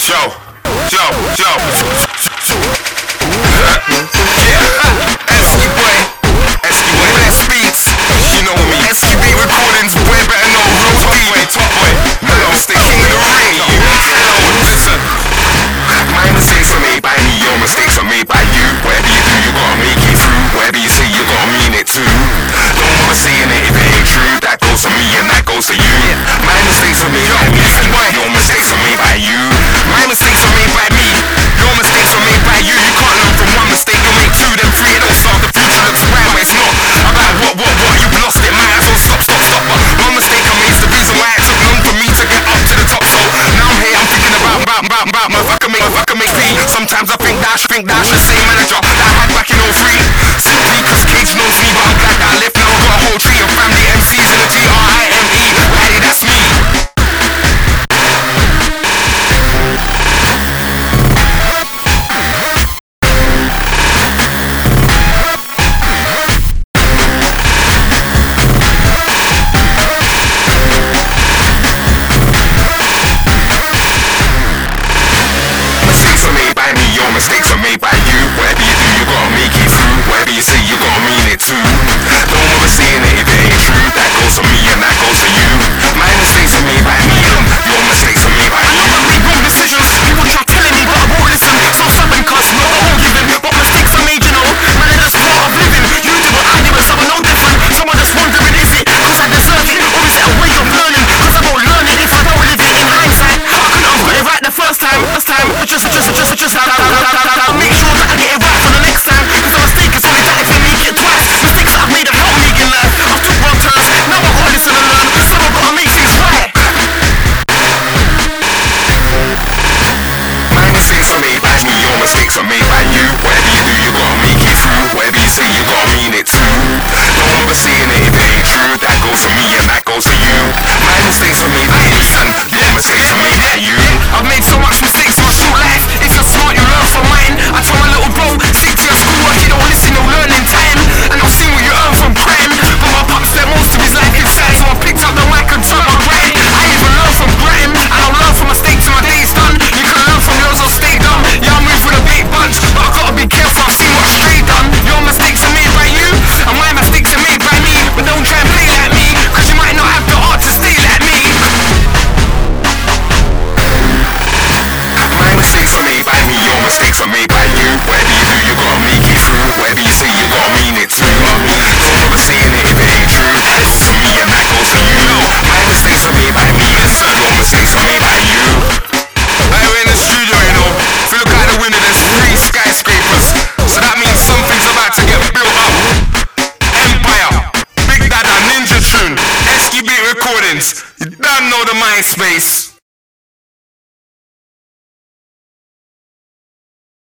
Joe, Joe. Esky boy, that speaks. You know me. SQB recordings, boy, better know. Top boy. Mellow, stay king of the ring. Listen. My mistakes are made by me, your mistakes are made by you. Whatever you do, you gotta make it through. Whatever you say, you gotta mean it too. Don't bother saying it if it ain't true. That goes for me and that goes for you. My mistakes are made by me, your mistakes are made by you. My mistakes are made by me, your mistakes are made by you. You can't learn from one mistake, you'll make two, then three. Don't start the future looks bright, but it's not about what, you've lost it. Might as well stop. But one mistake I made's the reason why it took long for me to get up to the top. So now I'm here, I'm thinking about if I can make me. Sometimes I think that I should say manager that I had back in 03. Simply cause Cage knows me, but I'm glad that I left now. Got a whole tree of family MCs in the GRIME. Laddie, that's me. Mistakes are made by you. Whatever you do, you gotta make it through. Whatever you say, you gotta mean it too. Don't bother saying it if it ain't true. That goes for me and that goes for you. My mistakes are made by me, your mistakes are made by you. I know I made wrong decisions. People try telling me, but I won't listen. So stubborn, cause no, I won't give in. But mistakes are made, you know. Man, that's part of living. You did what I did, but someone no different. Someone that's wondering, is it cause I deserve it, or is it a way of learning? Cause I won't learn it if I don't live it in hindsight. I couldn't have got it right the first time, but just make sure that I get it right for the next time. Cause a mistake is only that if you make it twice. Mistakes that I've made have helped me in life. I've took wrong turns, now I've got to listen and learn. So I've got to make things right. My mistakes are made by me, your mistakes are made by you. Whatever you do, you gotta make it through. Whatever you say, you gotta mean it too. Don't bother saying it if it ain't true. That goes for me and that goes for you. My mistakes are made by you, son. Your mistakes are made by you. I've made so much mistakes in my short life. If you're smart, you learn from mine. I told my little bro, stick to your schoolwork, you don't listen, no learning time. And I've seen what you earn from crime. But my pop spent most of his life inside, so I picked up the mic and turned my grind. I even learned from grime, and I'll learn from mistakes till my day's done. You can learn from yours or stay dumb. Yeah, I move with a big bunch, but I've gotta be careful, I've seen what Stray done. Your mistakes are made by you, and my mistakes are made by me. But don't try and play like me, cause you might not have the heart to stay like me. My mistakes are made by me, your mistakes are made by you. Whatever you do, you gotta make it through. Whatever you say, you gotta mean it too. Don't bother saying it if it ain't true. That goes for me and that goes for you. My mistakes are made by me, your mistakes are made by you. We're in the studio, you know. If you look out the window, there's 3 skyscrapers. So that means something's about to get built up. Empire, Big Dada, Ninja Tune, SQB Recordings. You don't know the MySpace.